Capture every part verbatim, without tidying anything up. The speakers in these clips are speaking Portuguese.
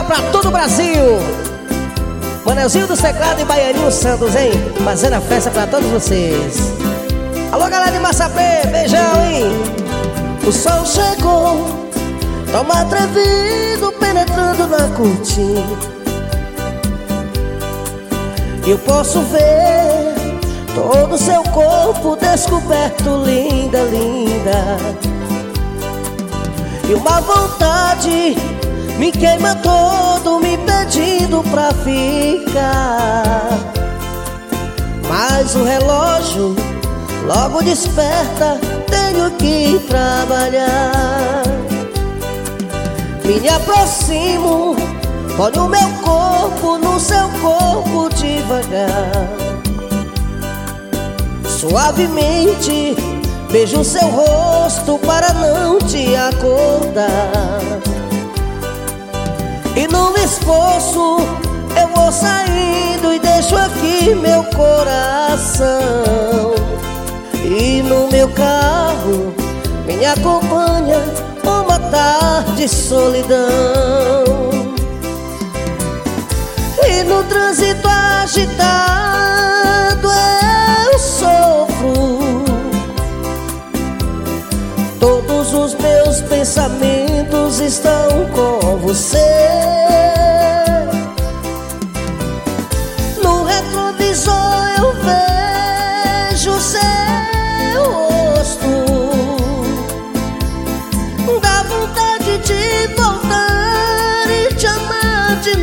pra todo o Brasil. Manelzinho dos teclados e Baianinho Santos, hein? Fazendo a festa pra todos vocês. Alô, galera de Massapê, beijão, hein? O sol chegou, toma atrevido, penetrando na cortina. Eu posso ver todo o seu corpo descoberto, linda, linda. E uma vontade me queima todo, me pedindo pra ficar. Mas o relógio logo desperta, tenho que trabalhar. Me aproximo, olho o meu corpo no seu corpo devagar. Suavemente beijo seu rosto para não te acordar. E no esforço eu vou saindo e deixo aqui meu coração. E no meu carro me acompanha uma tarde de solidão. E no trânsito agitado eu sofro. Todos os meus pensamentos estão com você. No retrovisor eu vejo seu rosto. Dá vontade de voltar e te amar de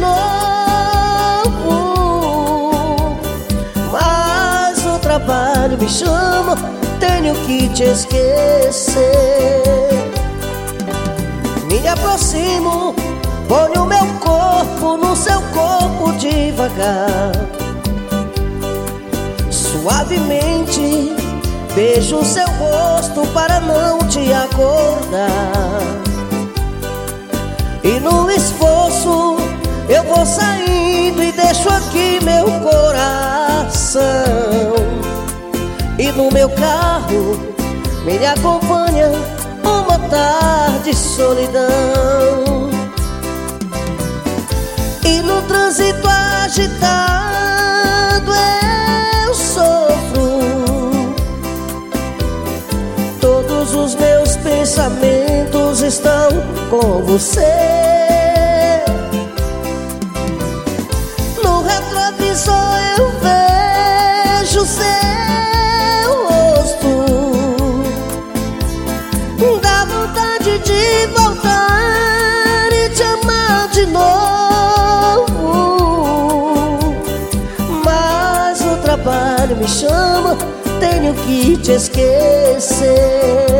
novo. Mas o trabalho me chama, tenho que te esquecer. Me aproximo, ponho meu corpo no seu corpo devagar. Suavemente beijo seu rosto para não te acordar. E no esforço eu vou saindo e deixo aqui meu coração. E no meu carro me acompanha uma tarde de solidão. E no trânsito agitado eu sofro. Todos os meus pensamentos estão com você. No retrovisor eu vejo seu rosto. Dá vontade de voltar e te amar de novo. Mas o trabalho me chama, tenho que te esquecer.